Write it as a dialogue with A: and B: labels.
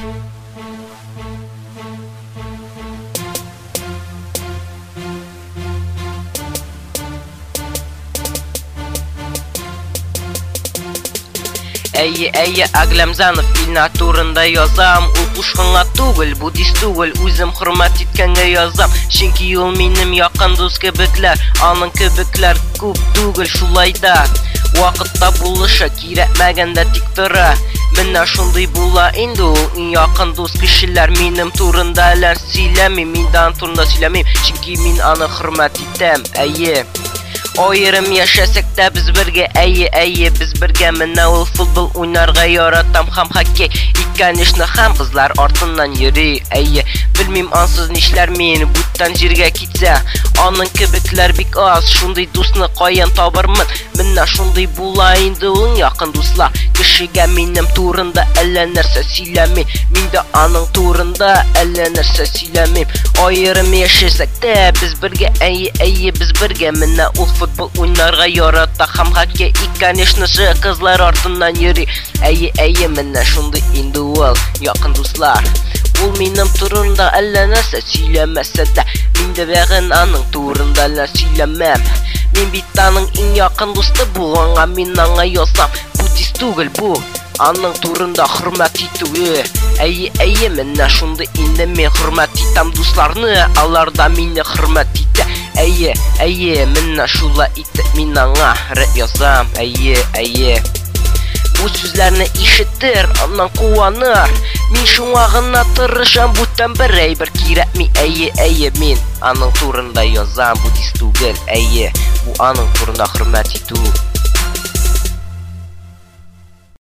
A: Әйе, Аглямзанов Илна турында язам. Ул кушканга түгел, буддист түгел, үзем хөрмәт иткәнгә язам. Чөнки ул минем якын дус кебекләр, аның кебекләр күп түгел шулай да. Вакытта булышы кирәкмәгәндә тик тора. Менә шундый була инде ул иң якын дус кешеләр. Минем турында әләр сөйләми, миндан турында сөйләмим, чөнки мин аны хөрмәт итәм. Әйе. Аерым яшәсәк тә без бергә, әйе, без бергә. Менә ул футбол уйнарга яратам һәм хоккей. Конечно, һәм кызлар артыннан йөри. Әйе, белмим ансыз нишләр мин буттан җиргә китсә. Аның кебекләр бик аз, шундый дусны каян табырмын? Менә шундый була инде ул якын дуслар. Кешегә минем турында әллә нәрсә сөйләми, мин дә аның турында әллә нәрсә сөйләмим. Аерым яшәсәк тә без бергә, әйе, без бергә. Менә ул футбол уйнарга ярата һәм хоккей. Конечно же, кызлар артыннан йөри. Әйе, менә шундый инде ул якын дуслар. Ул минем турында әллә нәрсә сөйләмәсә дә, мин дә бәгын аның турында әллә сөйләмәм. Мин бит аның иң якын дусты булганга мин аңа язам. Буддист түгел бу, аның турында хөрмәт итү. Әйе, менә шундый инде мин хөрмәт итәм дусларны, алар да мине хөрмәт итә. Әйе, менә шулай итеп мин аңа рәт язам. Әйе. Бу сүзләрне ишетер, аннан куаныр. Мин шуңа гына тырышам, бүтән бер әйбер кирәкми. Әйе, мин аның турында язам. Буддист түгел, әйе, бу аның турында хөрмәт итү.